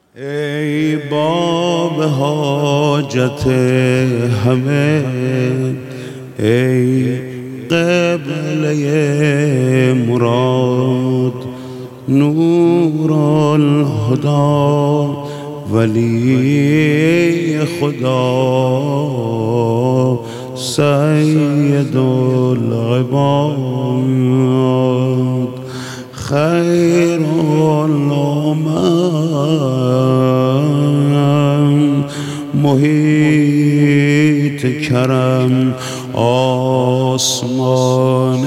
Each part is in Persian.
ای باب حاجت همه، ای قبله مراد، نور الهدی ولی خدا، سید العباد، خیر الامم، محیط کرم، آسمان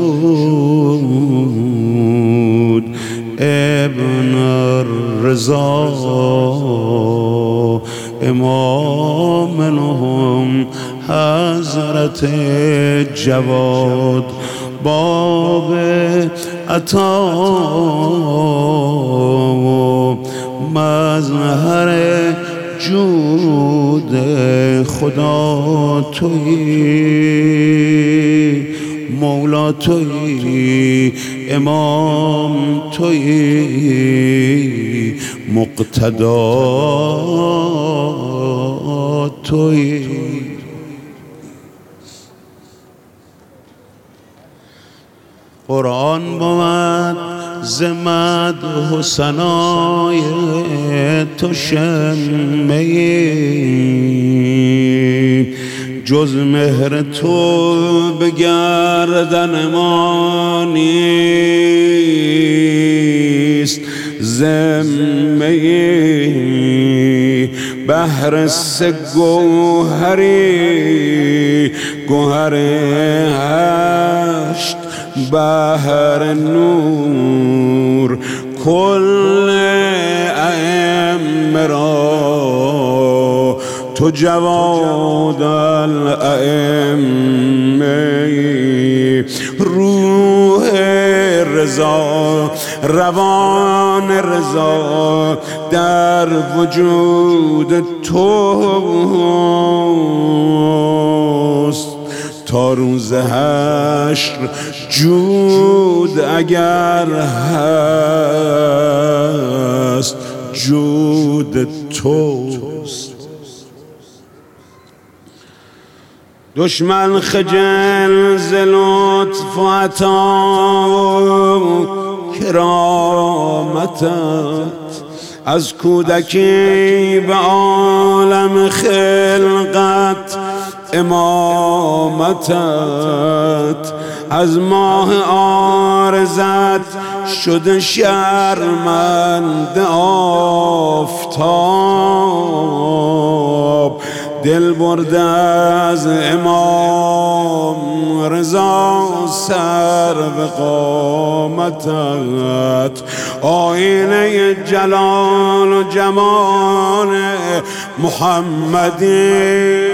جود، ابن الرضا، امام لهم حضرت جواد، باب عطا و مظهر جود خدا تویی، مولا تویی، امام تویی، مقتدا تویی. قرآن بود ز مدح و ثنای تو شمه‌ای، جز مهر تو به گردن ما نیست ذمه‌ای، بحر سه گوهری، گوهر هشت بحر نور، کل ائمه را تو جواد الائمه، روح رضا، روان رضا در وجود توست، تا روز حشر جود اگر هست جود توست. دشمن خجل ز لطف و عطا و کرامتت، از کودکی به عالم خلقت امامتت، از ماه عارضت شده شرمنده آفتاب، دل برده از امام رضا سر به قامتت، آینه جلال و جمال محمدی،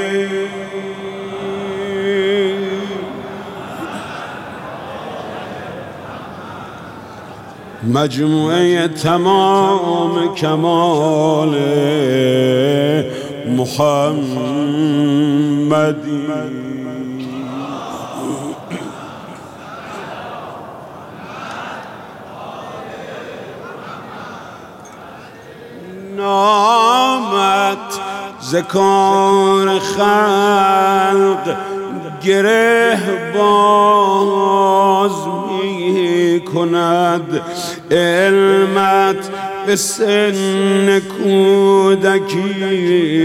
مجموعه تمام کمال محمدی. نامت ذکر خلق گره باز می کند، علمت به سن کودکی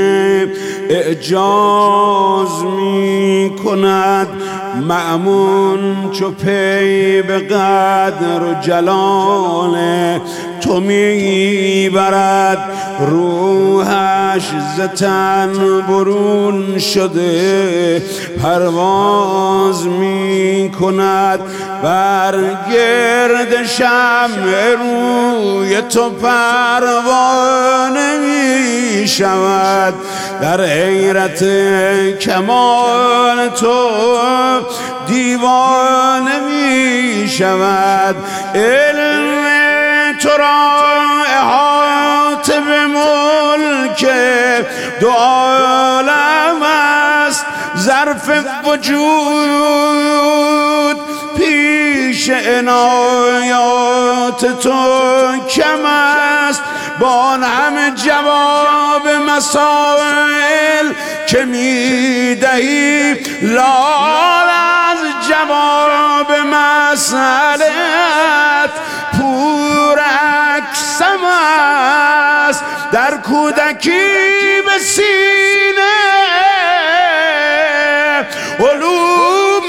اعجاز می کند، مأمون چو پی به قدر و جلال تو می برد، روحش ز تن برون شده پرواز می کند، بر گرد شمع روی تو پروانه می شود، در حیرت کمال تو دیوانه می شود، علم تو را احاطه به ملک دو عالم است، ظرف وجود پیش پیش عنایات تو کم است، با آن همه جواب مسائل که میدهی لال از جواب مسئلت پور اکسم است. در کودکی به سینه علوم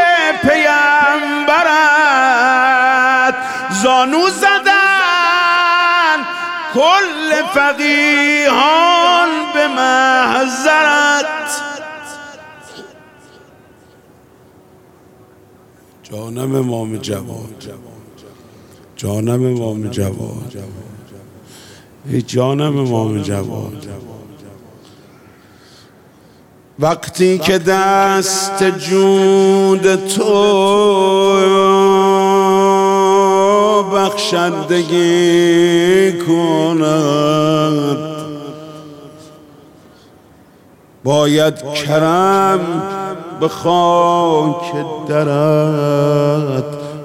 پیمبرت زانو زدن کل فقیهان به محضرت. جانم امام جواد، جانم امام جواد، ای جانم امام جواد. وقتی که دست جود تو بخشندگی کند، باید کرم به خاک درت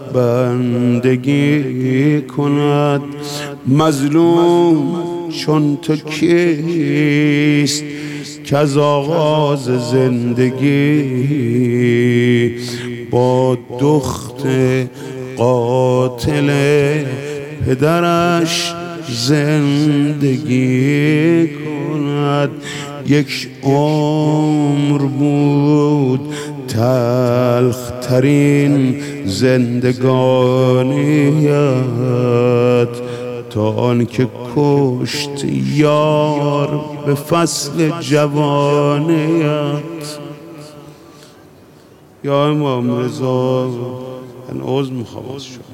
بندگی کند. مظلوم چون تو کیست که از آغاز زندگی با دخت قاتل پدرش زندگی کند. یک عمر بود تلخترین زندگانیت، تا آنکه کشت یار به فصل جوانیت. یا امام رضا، من عذر میخوام از شما.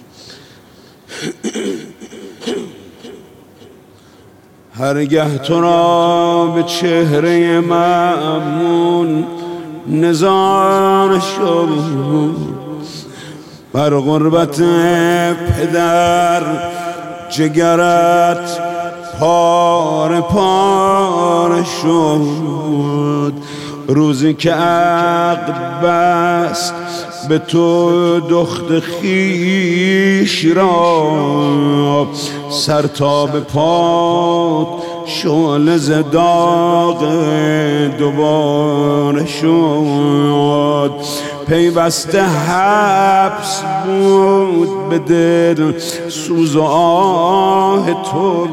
هرگه تو را به چهره مأمون نظاره شد، بر غربت پدر جگرت پاره پاره شد. روزی که عقد بست به تو دخت خیش را، سر تا به پات شعله ز داغ دوباره شد. پیوسته حبس بود به دل سوز و آه تو،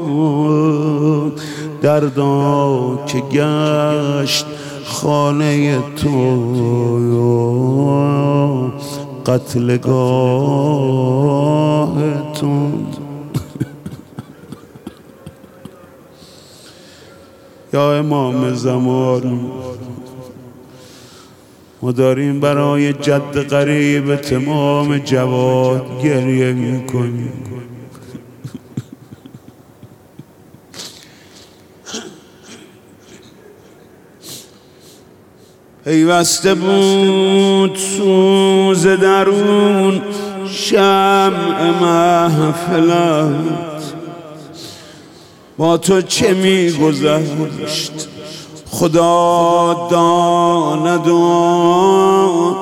دردا که گشت خانه تو قتلگاه تو. یا امام زمان، ما داریم برای جد قریب تمام جواد گریه میکنیم. پیوسته بود سوز درون شمع محفلت، با تو چه میگذشت خدا داند و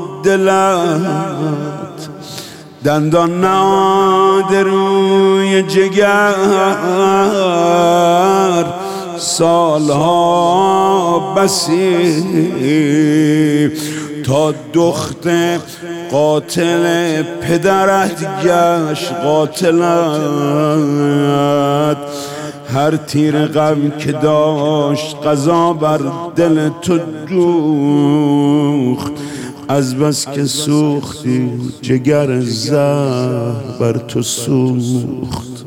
دلت. دندان نهاد روی جگر سالها بسی، تا دخت قاتل پدرت گشت قاتلت. هر تیر غم که داشت قضا بر دل تو دوخت، از بس که سوختی جگر زهر بر تو سوخت.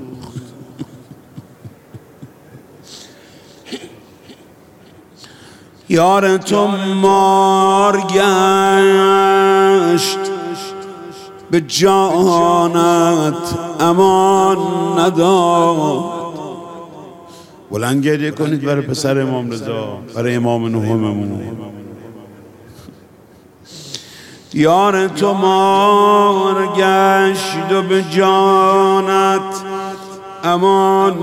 یار تو مار گشت به جانت امان نداد. بلند گریه کنید برای پسر امام رضا، برای امام نهممون. یار تو مار گشت و به جانت امان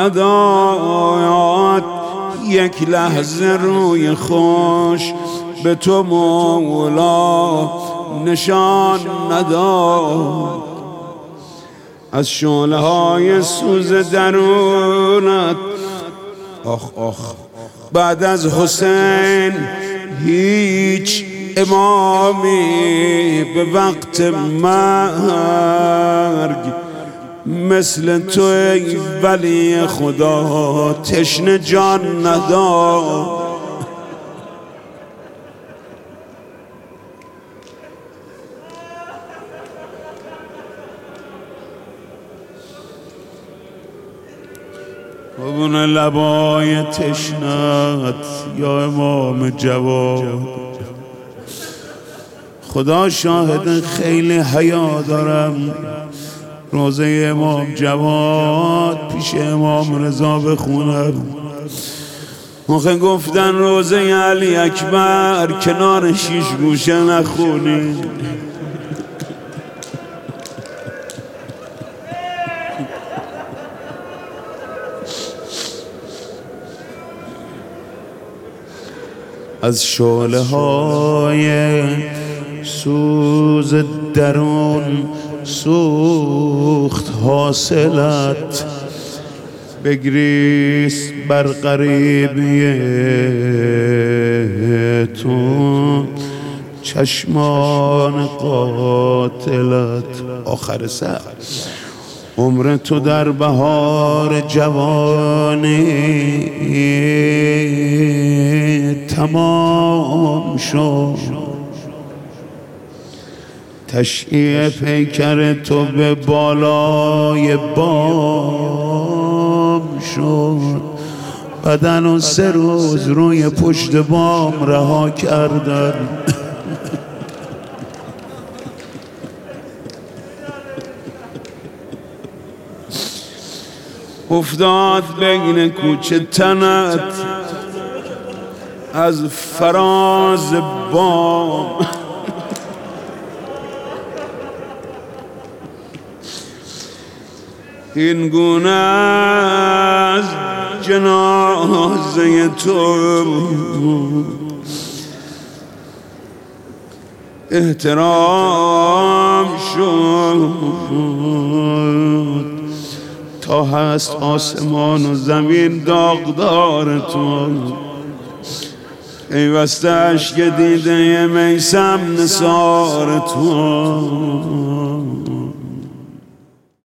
نداد. یک لحظه روی خوش به تو مولا نشان نداد، از شعله های سوز درونت. آخ آخ بعد از حسین هیچ امامی به وقت مرگ مثل تو ای ولی خدا تشنه جان نداد. قربون لبای تشنت یا امام جواد، خدا شاهد خیلی حیا دارم روزه امام جواد پیش امام رضا بخونم. موقع گفتن روزه علی اکبر کنار شیش گوشه نخونی. از شعله های سوز درون سوخت حاصلت، بگریست بر غریبی تو چشمان قاتلت. آخر سر عمر تو در بهار جوانی تمام شد، تشییع پیکر تو به بالای بام شد. بدن و 3 روز روی پشت بام رها کردن. افتاد بین کوچه تنت از فراز بام، این گونه از جنازه تو احترام شد، تا هست آسمان و زمین داغدار تو. ای وسته عشق دیده میثم نثار تو.